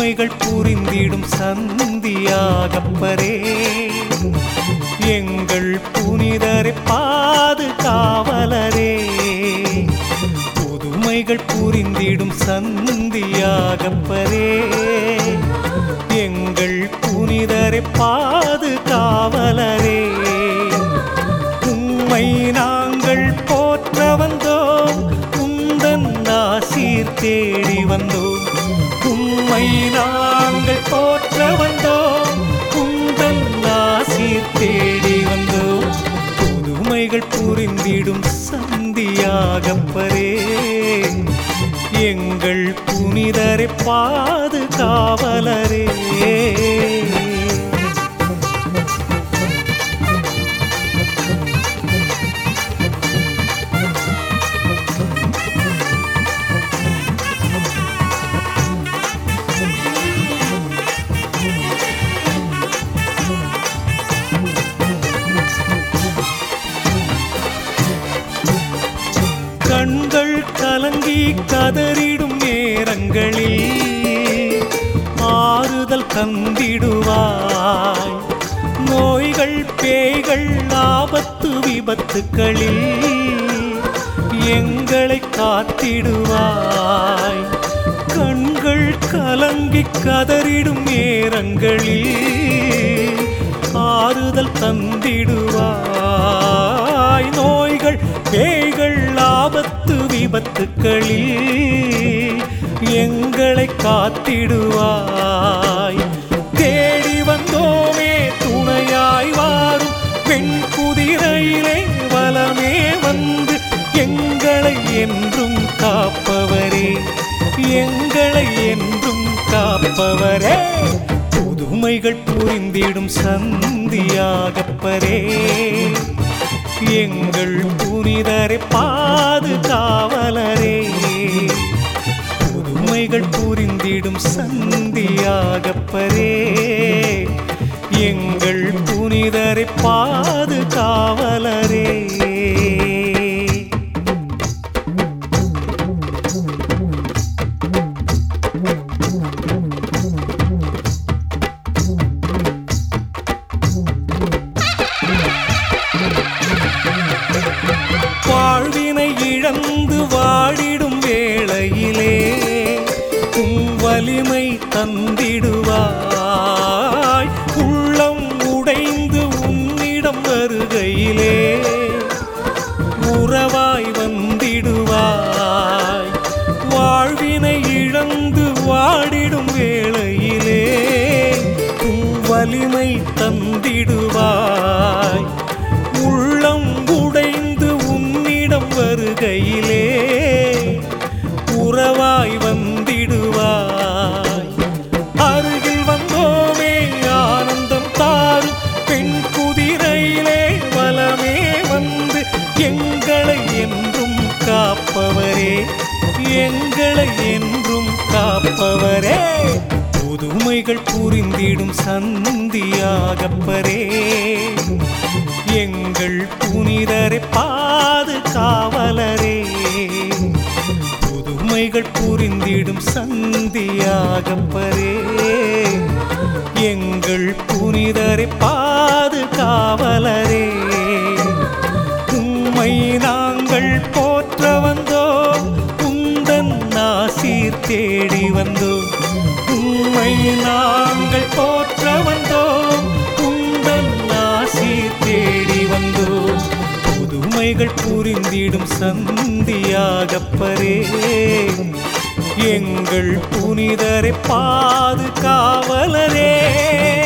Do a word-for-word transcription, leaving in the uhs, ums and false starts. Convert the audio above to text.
புதுமைகள் புரிந்திடும் சந்தியாகப்பரே எங்கள் புனிதரை பாதுகாவலரே புதுமைகள் புரிந்திடும் சந்தியாகப்பரே எங்கள் புனிதரை பாதுகாவலரே உம்மை நாங்கள் போற்ற வந்தோம் உந்தன் ஆசீர் தேடி வந்தோம் உம்மை நாங்கள் போற்ற வந்தோம் உந்தன் ஆசீர் தேடி வந்தோம் புதுமைகள் புரிந்திடும் சந்தியாகப்பரே எங்கள் புனிதரை பாதுகாவலரே கண்கள் கலங்கி கதறிடும் நேரங்களில் ஆறுதல் தந்திடுவாய் நோய்கள் பேய்கள் ஆபத்து விபத்துக்களில் எங்களை காத்திடுவாய் கண்கள் கலங்கி கதறிடும் நேரங்களில் ஆறுதல் தந்திடுவாய் நோய்கள் பேய்கள் ஆபத்து விபத்துக்களில் எங்களை காத்திடுவாய் தேடி வந்தோமே துணையாய் வாரும் பெண் குதிரையிலே வலமே வந்து எங்களை என்றும் காப்பவரே எங்களை என்றும் காப்பவரே புதுமைகள் புரிந்திடும் சந்தியாகப்பரே எங்கள் புனிதரை பாதுகாவலரே புதுமைகள் புரிந்திடும் சந்தியாகப்பரே எங்கள் புனிதரை பாதுகாவலரே வாழ்வினை இழந்து வாடிடும் வேளையிலே உம் வலிமை தந்திடுவாய் உள்ளம் உடைந்து உன்னிடம் வருகையிலே உறவாய் வந்திடுவாய் வாழ்வினை இழந்து வாடிடும் வேளையிலே உம் வலிமை தந்திடுவாய் உள்ளம் உடைந்து உன்னிடம் வருகையிலே உறவாய் வந்திடுவாய் அருகில் வந்தோமே ஆனந்தம் தாரும் பெண் குதிரையிலே வலமே வந்து எங்களை என்றும் காப்பவரே எங்களை என்றும் காப்பவரே புதுமைகள் புரிந்திடும் சந்தியாகப்பரே எங்கள் புனிதரை பாதுகாவலரே புதுமைகள் புரிந்திடும் சந்தியாகப்பரே எங்கள் புனிதரை பாதுகாவலரே உம்மை நாங்கள் போற்ற வந்தோம் உந்தன் ஆசீர் தேடி வந்தோம் உம்மை நாங்கள் போற்ற வந்தோம் உந்தன் ஆசீர் தேடி வந்தோம் புதுமைகள் புரிந்திடும் சந்தியாகப்பரே எங்கள் புனிதரை பாதுகாவலரே